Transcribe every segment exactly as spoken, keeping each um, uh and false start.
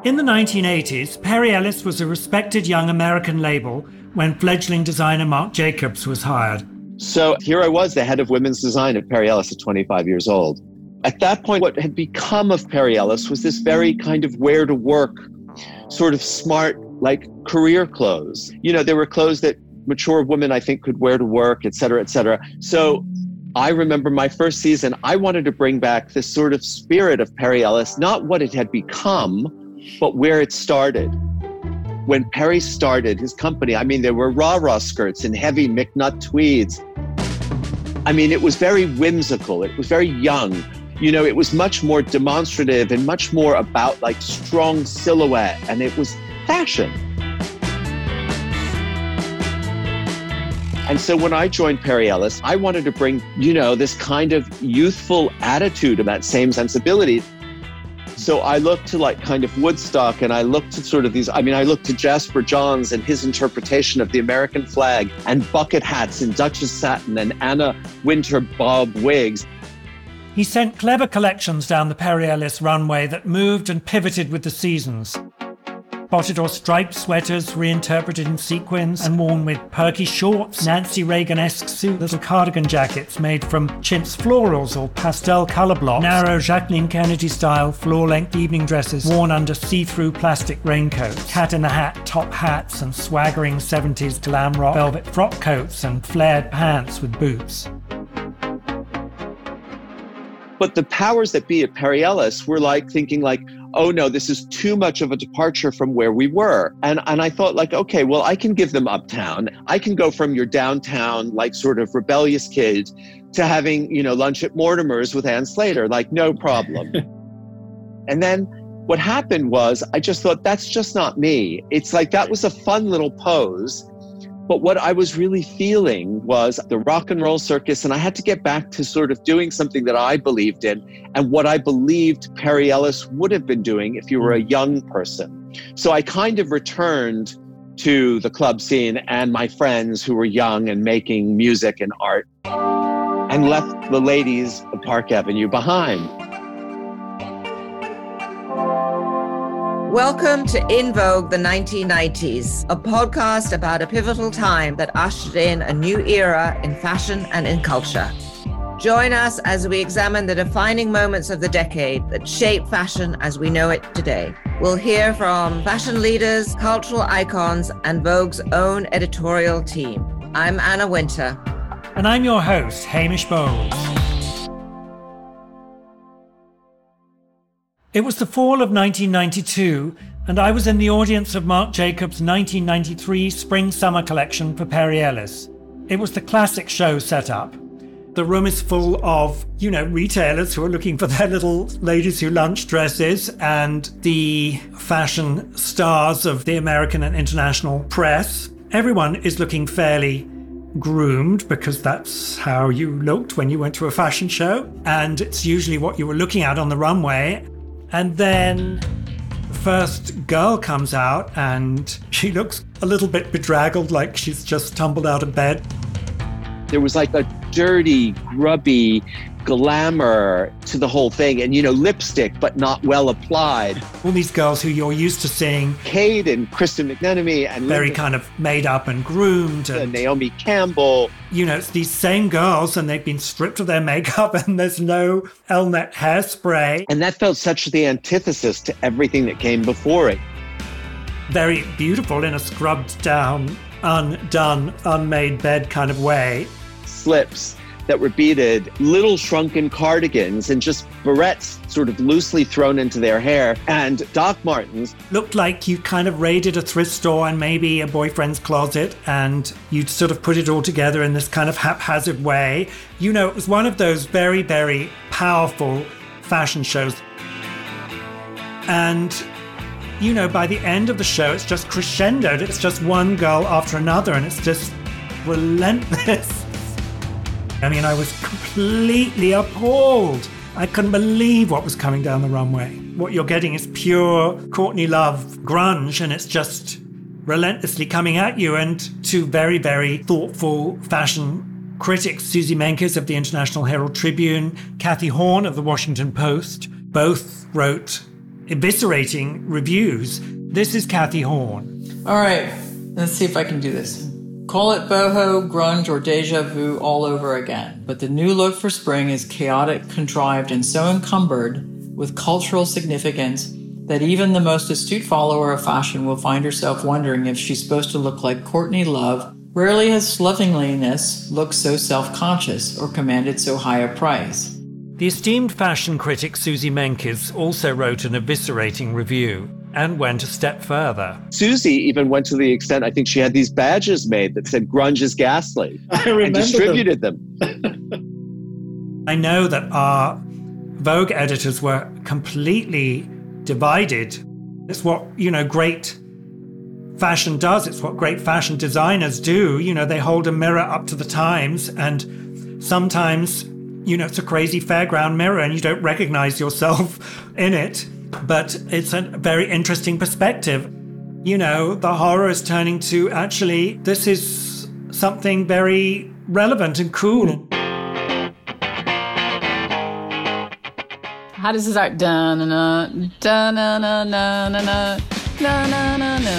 In the nineteen eighties, Perry Ellis was a respected young American label when fledgling designer Marc Jacobs was hired. So here I was, the head of women's design at Perry Ellis at twenty-five years old. At that point, what had become of Perry Ellis was this very kind of where to work, sort of smart, like career clothes. You know, there were clothes that mature women, I think, could wear to work, et cetera, et cetera. So I remember my first season, I wanted to bring back this sort of spirit of Perry Ellis, not what it had become, but where it started. When Perry started his company, I mean, there were rah-rah skirts and heavy McNutt tweeds. I mean, it was very whimsical. It was very young. You know, it was much more demonstrative and much more about like strong silhouette, and it was fashion. And so when I joined Perry Ellis, I wanted to bring, you know, this kind of youthful attitude and that same sensibility. So I looked to like kind of Woodstock, and I looked to sort of these, I mean, I looked to Jasper Johns and his interpretation of the American flag, and bucket hats and Duchess satin and Anna Wintour bob wigs. He sent clever collections down the Perry Ellis runway that moved and pivoted with the seasons. Spotted or striped sweaters reinterpreted in sequins and worn with perky shorts, Nancy Reagan-esque suits, little cardigan jackets made from chintz florals or pastel colour blocks, narrow Jacqueline Kennedy-style floor-length evening dresses worn under see-through plastic raincoats, cat-in-the-hat top hats and swaggering seventies glam rock velvet frock coats and flared pants with boots. But the powers that be at Perry Ellis were like thinking like, oh no, this is too much of a departure from where we were. And and I thought like, okay, well, I can give them Uptown. I can go from your downtown, like sort of rebellious kid to having, you know, lunch at Mortimer's with Ann Slater, like no problem. And then what happened was I just thought, that's just not me. It's like, that was a fun little pose. But what I was really feeling was the rock and roll circus, and I had to get back to sort of doing something that I believed in and what I believed Perry Ellis would have been doing if you were a young person. So I kind of returned to the club scene and my friends who were young and making music and art, and left the ladies of Park Avenue behind. Welcome to In Vogue, the nineteen nineties, a podcast about a pivotal time that ushered in a new era in fashion and in culture. Join us as we examine the defining moments of the decade that shape fashion as we know it today. We'll hear from fashion leaders, cultural icons, and Vogue's own editorial team. I'm Anna Wintour. And I'm your host, Hamish Bowles. It was the fall of nineteen ninety-two, and I was in the audience of Marc Jacobs' nineteen ninety-three Spring-Summer collection for Perry Ellis. It was the classic show set up. The room is full of, you know, retailers who are looking for their little ladies who lunch dresses, and the fashion stars of the American and international press. Everyone is looking fairly groomed because that's how you looked when you went to a fashion show, and it's usually what you were looking at on the runway. And then the first girl comes out and she looks a little bit bedraggled, like she's just tumbled out of bed. There was like a dirty, grubby glamour to the whole thing, and, you know, lipstick, but not well applied. All these girls who you're used to seeing. Kate and Kristen McMenemy and very Linda, kind of made up and groomed. And, and Naomi Campbell. You know, it's these same girls, and they've been stripped of their makeup, and there's no Elnet hairspray. And that felt such the antithesis to everything that came before it. Very beautiful in a scrubbed down, undone, unmade bed kind of way. Slips that were beaded, little shrunken cardigans, and just barrettes sort of loosely thrown into their hair, and Doc Martens. Looked like you kind of raided a thrift store and maybe a boyfriend's closet, and you'd sort of put it all together in this kind of haphazard way. You know, it was one of those very, very powerful fashion shows. And, you know, by the end of the show, it's just crescendoed. It's just one girl after another, and it's just relentless. I mean, I was completely appalled. I couldn't believe what was coming down the runway. What you're getting is pure Courtney Love grunge, and it's just relentlessly coming at you. And two very, very thoughtful fashion critics, Susie Menkes of the International Herald Tribune, Kathy Horn of the Washington Post, both wrote eviscerating reviews. This is Kathy Horn. All right, let's see if I can do this. Call it boho, grunge, or deja vu all over again. But the new look for spring is chaotic, contrived, and so encumbered with cultural significance that even the most astute follower of fashion will find herself wondering if she's supposed to look like Courtney Love. Rarely has slovenliness looked so self-conscious or commanded so high a price. The esteemed fashion critic Susie Menkes also wrote an eviscerating review and went a step further. Susie even went to the extent, I think she had these badges made that said grunge is ghastly. I remember and distributed them. them. I know that our Vogue editors were completely divided. It's what, you know, great fashion does. It's what great fashion designers do. You know, they hold a mirror up to the times, and sometimes, you know, it's a crazy fairground mirror and you don't recognize yourself in it. But it's a very interesting perspective. You know, the horror is turning to actually, this is something very relevant and cool. How does it start? Da-na-na, da-na-na-na-na-na, da-na-na-na.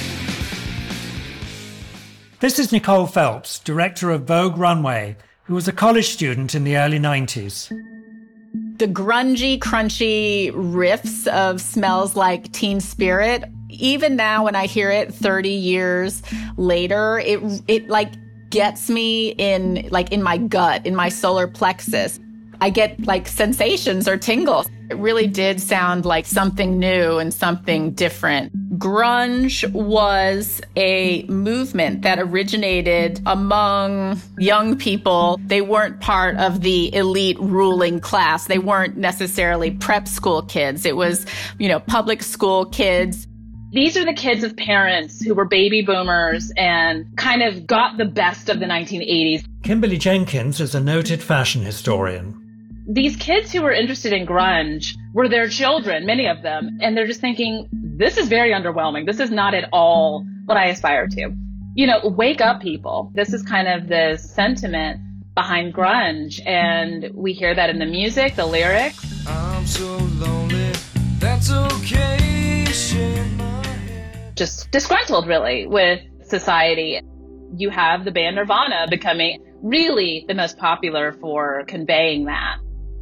This is Nicole Phelps, director of Vogue Runway, who was a college student in the early nineties. The grungy, crunchy riffs of Smells Like Teen Spirit, even now when I hear it thirty years later, it it like gets me in like in my gut, in my solar plexus. I get like sensations or tingles. It really did sound like something new and something different. Grunge was a movement that originated among young people. They weren't part of the elite ruling class. They weren't necessarily prep school kids. It was, you know, public school kids. These are the kids of parents who were baby boomers and kind of got the best of the nineteen eighties. Kimberly Jenkins is a noted fashion historian. These kids who were interested in grunge were their children, many of them, and they're just thinking, this is very underwhelming. This is not at all what I aspire to. You know, wake up, people. This is kind of the sentiment behind grunge, and we hear that in the music, the lyrics. I'm so lonely, that's okay. Just disgruntled, really, with society. You have the band Nirvana becoming really the most popular for conveying that.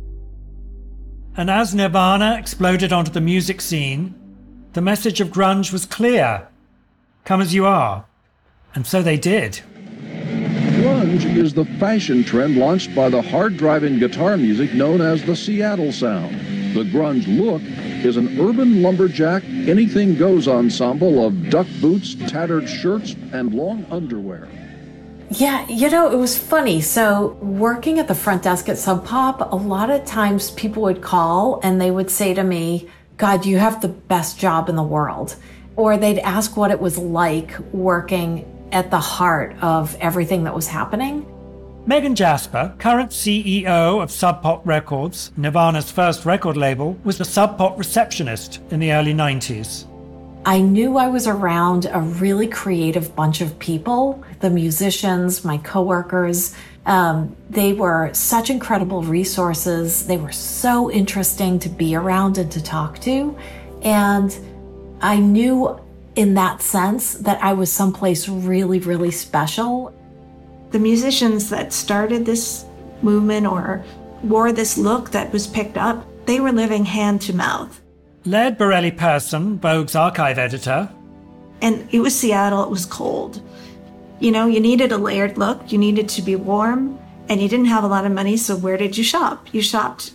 And as Nirvana exploded onto the music scene, the message of grunge was clear. Come as you are. And so they did. Grunge is the fashion trend launched by the hard-driving guitar music known as the Seattle Sound. The grunge look is an urban lumberjack, anything-goes ensemble of duck boots, tattered shirts, and long underwear. Yeah, you know, it was funny. So working at the front desk at Sub Pop, a lot of times people would call and they would say to me, God, you have the best job in the world. Or they'd ask what it was like working at the heart of everything that was happening. Megan Jasper, current C E O of Sub Pop Records, Nirvana's first record label, was the Sub Pop receptionist in the early nineties. I knew I was around a really creative bunch of people, the musicians, my coworkers. Um, they were such incredible resources. They were so interesting to be around and to talk to. And I knew in that sense that I was someplace really, really special. The musicians that started this movement or wore this look that was picked up, they were living hand to mouth. Laird Borelli-Persson, Vogue's archive editor. And it was Seattle, it was cold. You know, you needed a layered look, you needed to be warm, and you didn't have a lot of money, so where did you shop? You shopped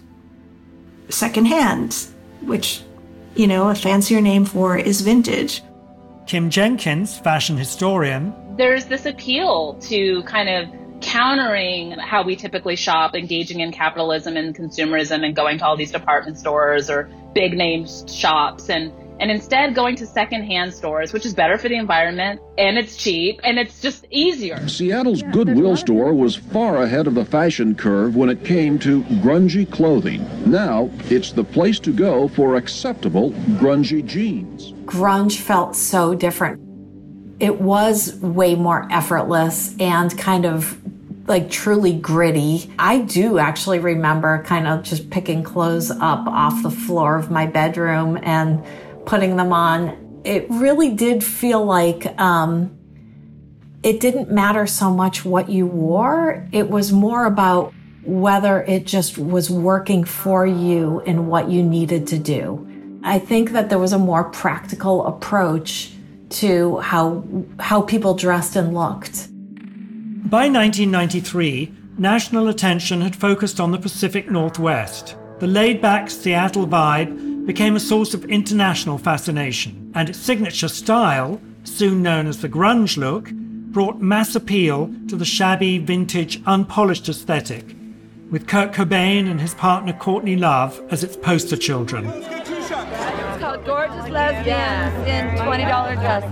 secondhand, which, you know, a fancier name for is vintage. Kim Jenkins, fashion historian. There's this appeal to kind of countering how we typically shop, engaging in capitalism and consumerism and going to all these department stores or big name shops and, and instead going to secondhand stores, which is better for the environment and it's cheap and it's just easier. Seattle's Goodwill store was far ahead of the fashion curve when it came to grungy clothing. Now it's the place to go for acceptable grungy jeans. Grunge felt so different. It was way more effortless and kind of like truly gritty. I do actually remember kind of just picking clothes up off the floor of my bedroom and putting them on. It really did feel like um, it didn't matter so much what you wore. It was more about whether it just was working for you and what you needed to do. I think that there was a more practical approach to how how people dressed and looked. By nineteen ninety-three, national attention had focused on the Pacific Northwest. The laid-back Seattle vibe became a source of international fascination, and its signature style, soon known as the grunge look, brought mass appeal to the shabby, vintage, unpolished aesthetic, with Kurt Cobain and his partner Courtney Love as its poster children. It's called Gorgeous Lesbians in twenty dollars dresses.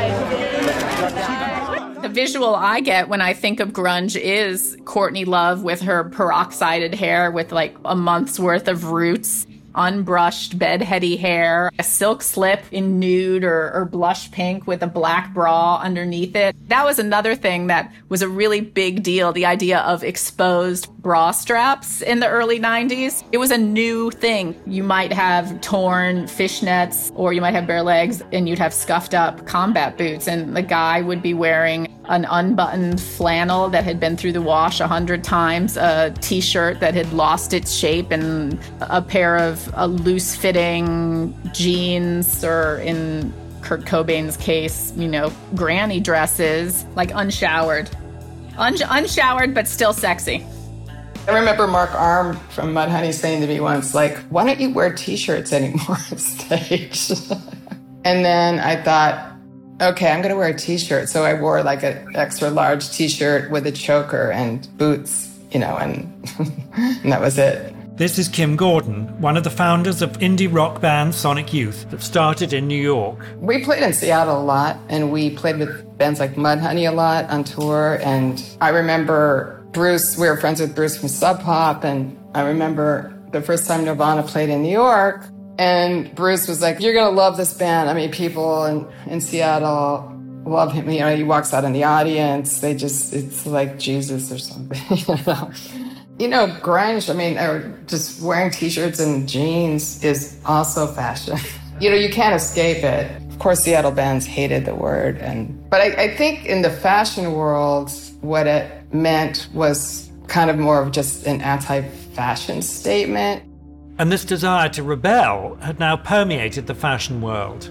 The visual I get when I think of grunge is Courtney Love with her peroxided hair with like a month's worth of roots, unbrushed bedheady hair, a silk slip in nude or, or blush pink with a black bra underneath it. That was another thing that was a really big deal, the idea of exposed bra straps in the early nineties. It was a new thing. You might have torn fishnets or you might have bare legs and you'd have scuffed up combat boots, and the guy would be wearing an unbuttoned flannel that had been through the wash a hundred times, a t-shirt that had lost its shape, and a pair of uh, loose-fitting jeans, or in Kurt Cobain's case, you know, granny dresses, like unshowered. Un- unshowered, but still sexy. I remember Mark Arm from Mudhoney saying to me once, like, why don't you wear t-shirts anymore on stage? And then I thought, okay, I'm going to wear a t-shirt. So I wore like an extra large t-shirt with a choker and boots, you know, and, and that was it. This is Kim Gordon, one of the founders of indie rock band Sonic Youth that started in New York. We played in Seattle a lot, and we played with bands like Mudhoney a lot on tour. And I remember Bruce, we were friends with Bruce from Sub Pop, and I remember the first time Nirvana played in New York, and Bruce was like, you're going to love this band. I mean, people in, in Seattle love him. You know, he walks out in the audience. They just, it's like Jesus or something, you know. You know, grunge, I mean, or just wearing t-shirts and jeans is also fashion. You know, you can't escape it. Of course, Seattle bands hated the word. and But I, I think in the fashion world, what it meant was kind of more of just an anti-fashion statement. And this desire to rebel had now permeated the fashion world.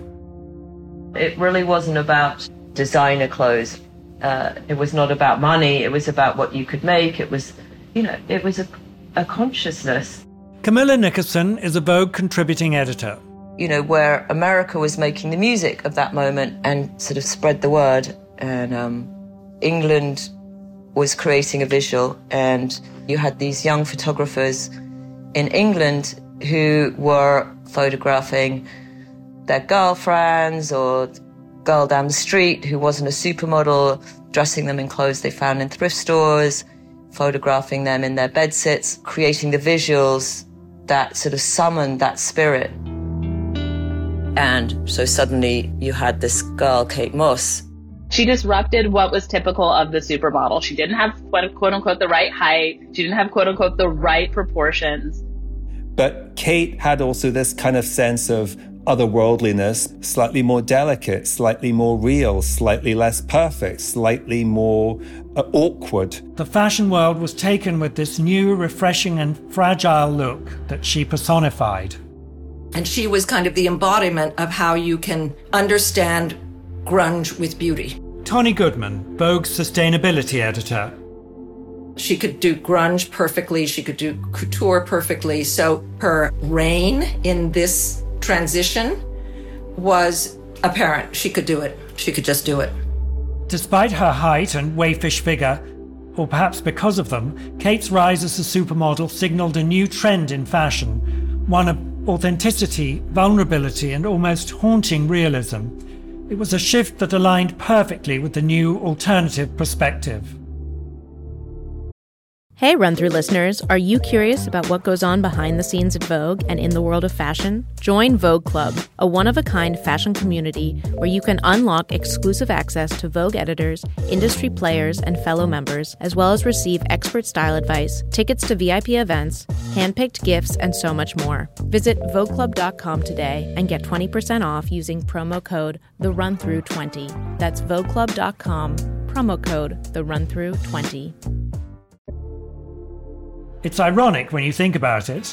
It really wasn't about designer clothes. Uh, it was not about money. It was about what you could make. It was, you know, it was a, a consciousness. Camilla Nickerson is a Vogue contributing editor. You know, where America was making the music of that moment and sort of spread the word. And um, England was creating a visual, and you had these young photographers in England who were photographing their girlfriends or girl down the street who wasn't a supermodel, dressing them in clothes they found in thrift stores, photographing them in their bedsits, creating the visuals that sort of summoned that spirit. And so suddenly you had this girl, Kate Moss. She disrupted what was typical of the supermodel. She didn't have, quote unquote, the right height. She didn't have, quote unquote, the right proportions. But Kate had also this kind of sense of otherworldliness, slightly more delicate, slightly more real, slightly less perfect, slightly more uh, awkward. The fashion world was taken with this new, refreshing and fragile look that she personified. And she was kind of the embodiment of how you can understand grunge with beauty. Toni Goodman, Vogue's sustainability editor. She could do grunge perfectly. She could do couture perfectly. So her reign in this transition was apparent. She could do it. She could just do it. Despite her height and waifish figure, or perhaps because of them, Kate's rise as a supermodel signaled a new trend in fashion, one of authenticity, vulnerability, and almost haunting realism. It was a shift that aligned perfectly with the new alternative perspective. Hey, Run-Through listeners, are you curious about what goes on behind the scenes at Vogue and in the world of fashion? Join Vogue Club, a one-of-a-kind fashion community where you can unlock exclusive access to Vogue editors, industry players, and fellow members, as well as receive expert style advice, tickets to V I P events, hand-picked gifts, and so much more. Visit vogue club dot com today and get twenty percent off using promo code the run through twenty. That's vogue club dot com, promo code the run through twenty. It's ironic when you think about it,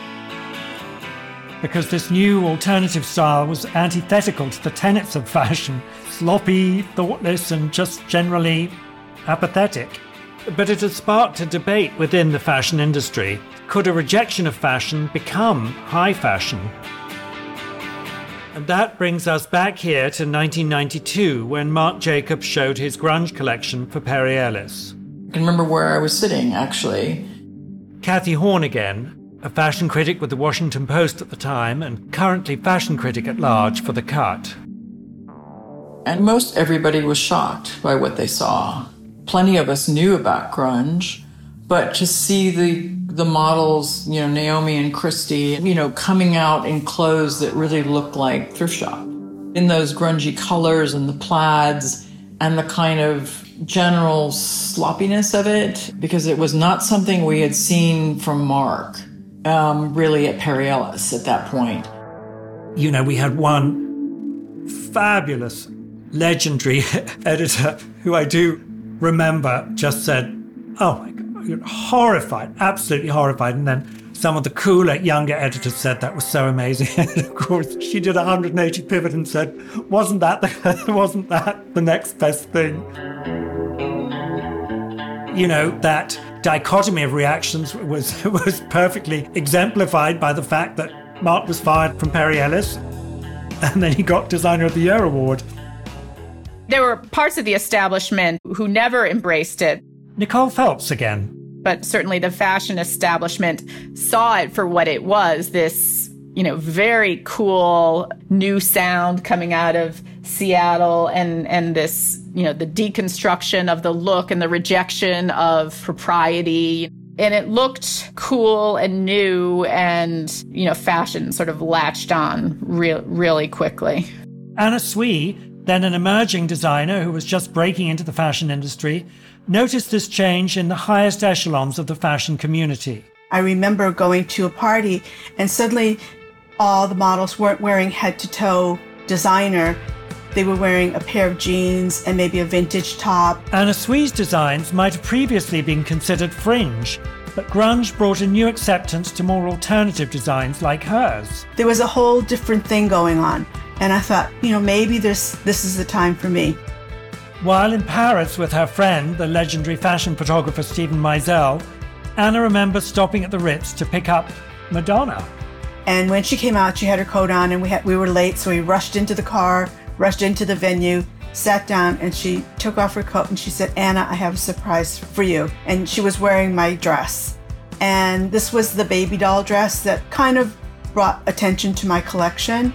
because this new alternative style was antithetical to the tenets of fashion, sloppy, thoughtless, and just generally apathetic. But it has sparked a debate within the fashion industry. Could a rejection of fashion become high fashion? And that brings us back here to nineteen ninety-two, when Marc Jacobs showed his grunge collection for Perry Ellis. I can remember where I was sitting, actually. Cathy Horn again, a fashion critic with the Washington Post at the time and currently fashion critic at large for The Cut. And most everybody was shocked by what they saw. Plenty of us knew about grunge, but to see the the models, you know, Naomi and Christy, you know, coming out in clothes that really looked like thrift shop, in those grungy colors and the plaids and the kind of general sloppiness of it, because it was not something we had seen from Marc, um, really at Perry Ellis at that point. You know, we had one fabulous, legendary editor who I do remember just said, oh my God, horrified, absolutely horrified. And then some of the cooler, younger editors said that was so amazing. And of course, she did a one hundred eighty pivot and said, wasn't that the, wasn't that the next best thing? You know, that dichotomy of reactions was was perfectly exemplified by the fact that Marc was fired from Perry Ellis, and then he got Designer of the Year award. There were parts of the establishment who never embraced it. Nicole Phelps again. But certainly the fashion establishment saw it for what it was, this, you know, very cool new sound coming out of Seattle, and, and this, you know, the deconstruction of the look and the rejection of propriety. And it looked cool and new, and, you know, fashion sort of latched on re- really quickly. Anna Sui, then an emerging designer who was just breaking into the fashion industry, noticed this change in the highest echelons of the fashion community. I remember going to a party and suddenly all the models weren't wearing head-to-toe designer. They were wearing a pair of jeans and maybe a vintage top. Anna Sui's designs might have previously been considered fringe, but grunge brought a new acceptance to more alternative designs like hers. There was a whole different thing going on, and I thought, you know, maybe this, this is the time for me. While in Paris with her friend, the legendary fashion photographer Steven Meisel, Anna remembers stopping at the Ritz to pick up Madonna. And when she came out, she had her coat on, and we had we were late, so we rushed into the car, rushed into the venue, sat down, and she took off her coat and she said, Anna, I have a surprise for you. And she was wearing my dress. And this was the baby doll dress that kind of brought attention to my collection.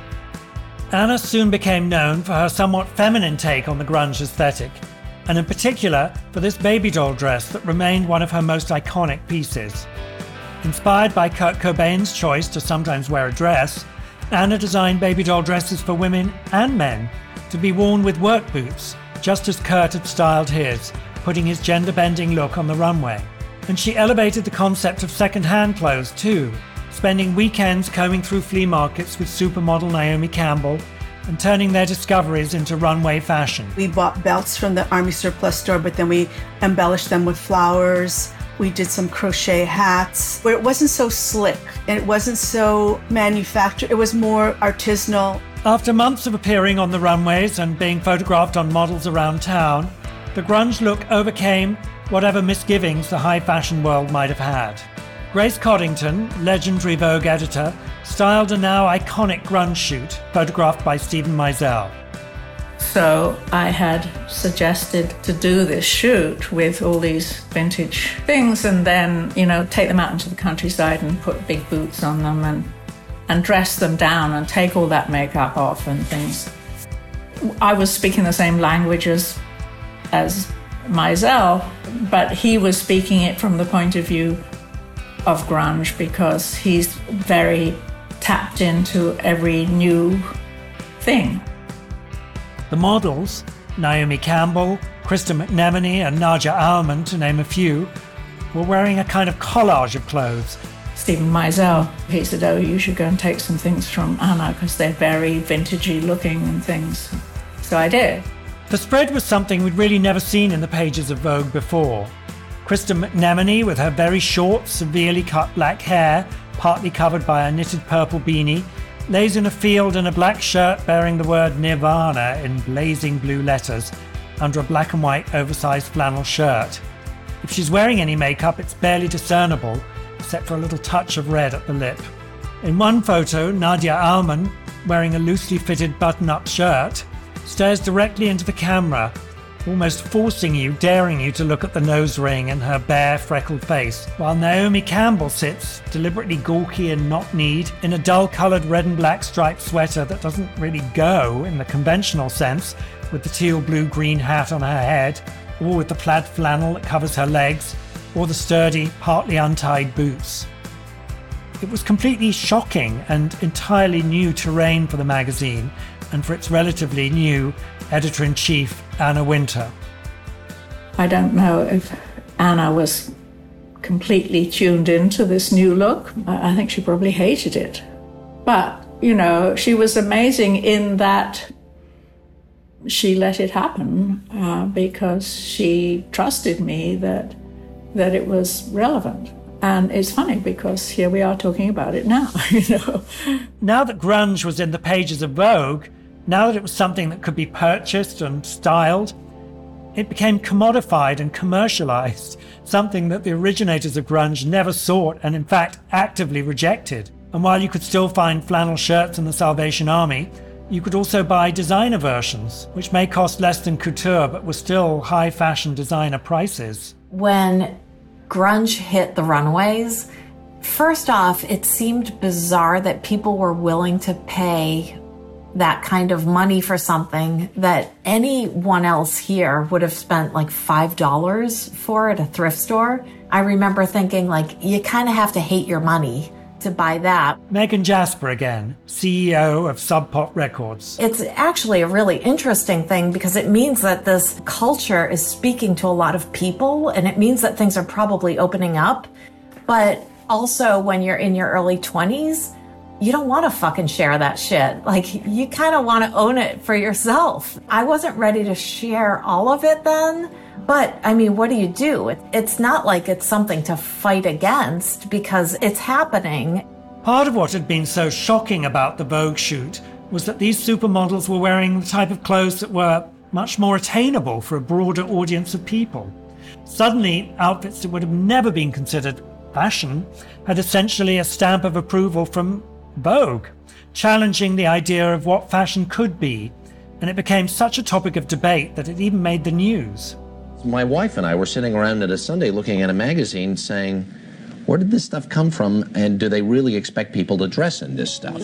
Anna soon became known for her somewhat feminine take on the grunge aesthetic, and in particular for this baby doll dress that remained one of her most iconic pieces. Inspired by Kurt Cobain's choice to sometimes wear a dress, Anna designed baby doll dresses for women and men to be worn with work boots, just as Kurt had styled his, putting his gender-bending look on the runway. And she elevated the concept of second-hand clothes too, spending weekends combing through flea markets with supermodel Naomi Campbell and turning their discoveries into runway fashion. We bought belts from the Army Surplus store, but then we embellished them with flowers. We did some crochet hats where it wasn't so slick and it wasn't so manufactured. It was more artisanal. After months of appearing on the runways and being photographed on models around town, the grunge look overcame whatever misgivings the high fashion world might have had. Grace Coddington, legendary Vogue editor, styled a now iconic grunge shoot photographed by Steven Meisel. So I had suggested to do this shoot with all these vintage things and then, you know, take them out into the countryside and put big boots on them and, and dress them down and take all that makeup off and things. I was speaking the same language as, as Mizell, but he was speaking it from the point of view of grunge because he's very tapped into every new thing. The models, Naomi Campbell, Krista McNemany and Nadia Almond, to name a few, were wearing a kind of collage of clothes. Stephen Mizell, he said, oh, you should go and take some things from Anna because they're very vintagey looking and things. So I did. The spread was something we'd really never seen in the pages of Vogue before. Krista McNemany, with her very short, severely cut black hair, partly covered by a knitted purple beanie, lays in a field in a black shirt bearing the word Nirvana in blazing blue letters under a black and white oversized flannel shirt. If she's wearing any makeup, it's barely discernible, except for a little touch of red at the lip. In one photo, Nadia Almond, wearing a loosely fitted button-up shirt, stares directly into the camera, almost forcing you, daring you to look at the nose ring and her bare, freckled face, while Naomi Campbell sits, deliberately gawky and knock-kneed, in a dull-coloured red and black striped sweater that doesn't really go in the conventional sense, with the teal blue-green hat on her head, or with the plaid flannel that covers her legs, or the sturdy, partly untied boots. It was completely shocking and entirely new terrain for the magazine, and for its relatively new editor-in-chief, Anna Wintour. I don't know if Anna was completely tuned into this new look. I think she probably hated it. But, you know, she was amazing in that she let it happen uh, because she trusted me that that it was relevant. And it's funny because here we are talking about it now, you know. Now that grunge was in the pages of Vogue, now that it was something that could be purchased and styled, it became commodified and commercialized, something that the originators of grunge never sought and in fact actively rejected. And while you could still find flannel shirts in the Salvation Army, you could also buy designer versions, which may cost less than couture but were still high fashion designer prices. When grunge hit the runways, first off, it seemed bizarre that people were willing to pay that kind of money for something that anyone else here would have spent like five dollars for at a thrift store. I remember thinking, like, you kind of have to hate your money to buy that. Megan Jasper again, C E O of Sub Pop Records. It's actually a really interesting thing because it means that this culture is speaking to a lot of people, and it means that things are probably opening up. But also when you're in your early twenties, you don't want to fucking share that shit. Like, you kind of want to own it for yourself. I wasn't ready to share all of it then, but I mean, what do you do? It, it's not like it's something to fight against because it's happening. Part of what had been so shocking about the Vogue shoot was that these supermodels were wearing the type of clothes that were much more attainable for a broader audience of people. Suddenly, outfits that would have never been considered fashion had essentially a stamp of approval from Vogue, challenging the idea of what fashion could be, and it became such a topic of debate that it even made the news. My wife and I were sitting around at a Sunday looking at a magazine saying, where did this stuff come from, and do they really expect people to dress in this stuff?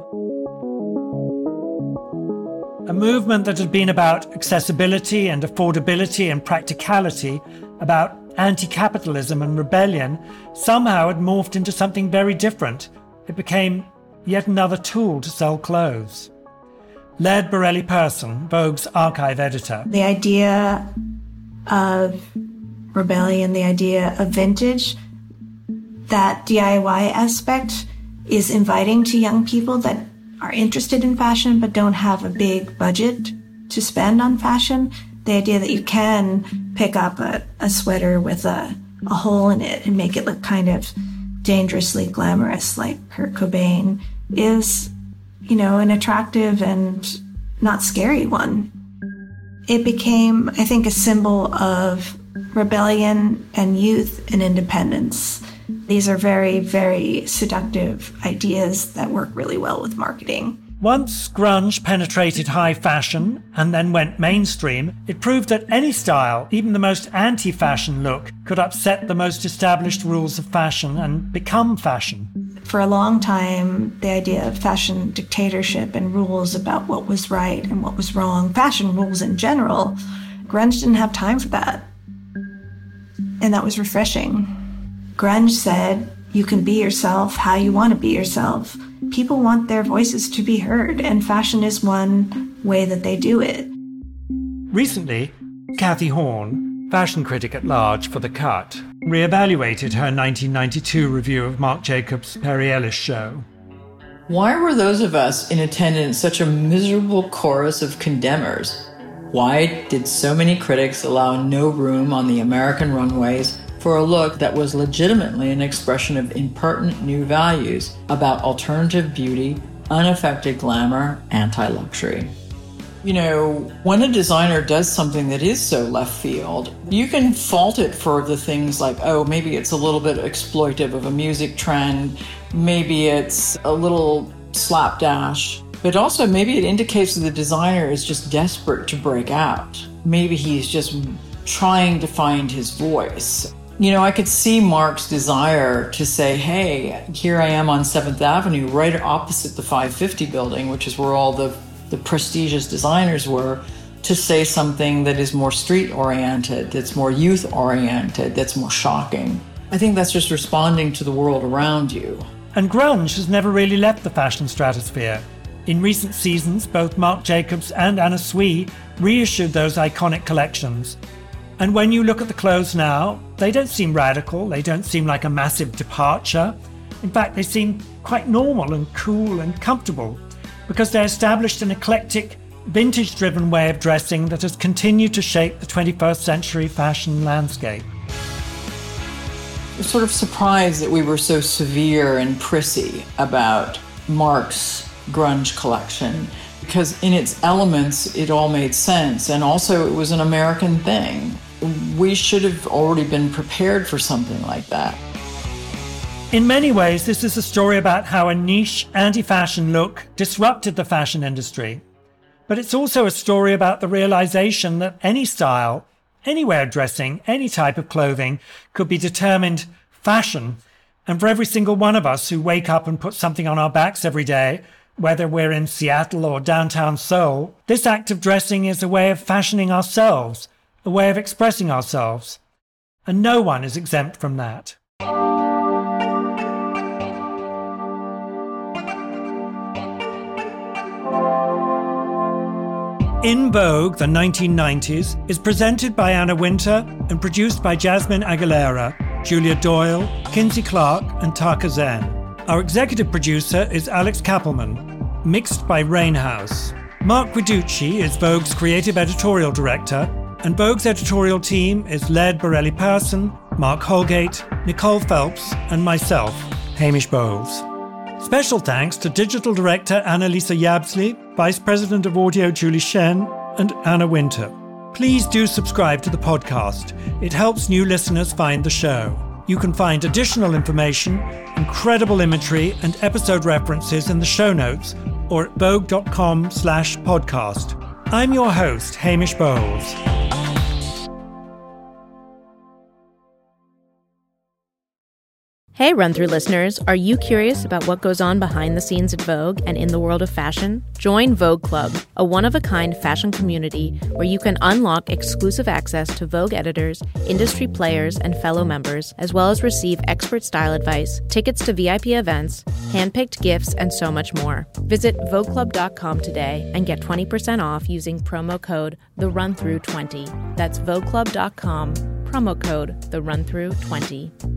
A movement that had been about accessibility and affordability and practicality, about anti-capitalism and rebellion, somehow had morphed into something very different. It became yet another tool to sell clothes. Laird Borelli-Person, Vogue's archive editor. The idea of rebellion, the idea of vintage, that D I Y aspect is inviting to young people that are interested in fashion but don't have a big budget to spend on fashion. The idea that you can pick up a, a sweater with a, a hole in it and make it look kind of dangerously glamorous like Kurt Cobain is, you know, an attractive and not scary one. It became, I think, a symbol of rebellion and youth and independence. These are very, very seductive ideas that work really well with marketing. Once grunge penetrated high fashion and then went mainstream, it proved that any style, even the most anti-fashion look, could upset the most established rules of fashion and become fashion. For a long time, the idea of fashion dictatorship and rules about what was right and what was wrong, fashion rules in general, grunge didn't have time for that. and that was refreshing. Grunge said, you can be yourself how you want to be yourself. People want their voices to be heard, and fashion is one way that they do it. Recently, Cathy Horn, fashion critic at large for The Cut, re-evaluated her nineteen ninety-two review of Marc Jacobs' Perry Ellis show. Why were those of us in attendance such a miserable chorus of condemners? Why did so many critics allow no room on the American runways for a look that was legitimately an expression of impertinent new values about alternative beauty, unaffected glamour, anti-luxury? You know, when a designer does something that is so left field, you can fault it for the things like, oh, maybe it's a little bit exploitive of a music trend, maybe it's a little slapdash, but also maybe it indicates that the designer is just desperate to break out. Maybe he's just trying to find his voice. You know, I could see Marc's desire to say, hey, here I am on seventh Avenue, right opposite the five fifty building, which is where all the, the prestigious designers were, to say something that is more street-oriented, that's more youth-oriented, that's more shocking. I think that's just responding to the world around you. And grunge has never really left the fashion stratosphere. In recent seasons, both Marc Jacobs and Anna Sui reissued those iconic collections. And when you look at the clothes now, they don't seem radical, they don't seem like a massive departure. In fact, they seem quite normal and cool and comfortable, because they established an eclectic, vintage-driven way of dressing that has continued to shape the twenty-first century fashion landscape. I'm sort of surprised that we were so severe and prissy about Marc's grunge collection, because in its elements, it all made sense, and also it was an American thing. We should have already been prepared for something like that. In many ways, this is a story about how a niche, anti-fashion look disrupted the fashion industry. But it's also a story about the realization that any style, any way of dressing, any type of clothing could be determined fashion. And for every single one of us who wake up and put something on our backs every day, whether we're in Seattle or downtown Seoul, this act of dressing is a way of fashioning ourselves, a way of expressing ourselves. And no one is exempt from that. In Vogue, the nineteen nineties, is presented by Anna Wintour and produced by Jasmine Aguilera, Julia Doyle, Kinsey Clark, and Taka Zen. Our executive producer is Alex Kappelman, mixed by Rainhouse. Mark Guiducci is Vogue's creative editorial director, and Vogue's editorial team is led by Borelli Persson, Mark Holgate, Nicole Phelps, and myself, Hamish Bowles. Special thanks to digital director Annalisa Yabsley, vice president of audio Julie Shen, and Anna Wintour. Please do subscribe to the podcast. It helps new listeners find the show. You can find additional information, incredible imagery, and episode references in the show notes or at vogue.com slash podcast. I'm your host, Hamish Bowles. Hey, Run-Through listeners, are you curious about what goes on behind the scenes at Vogue and in the world of fashion? Join Vogue Club, a one-of-a-kind fashion community where you can unlock exclusive access to Vogue editors, industry players, and fellow members, as well as receive expert style advice, tickets to V I P events, hand-picked gifts, and so much more. Visit vogue club dot com today and get twenty percent off using promo code the run through twenty. That's vogue club dot com, promo code the run through twenty.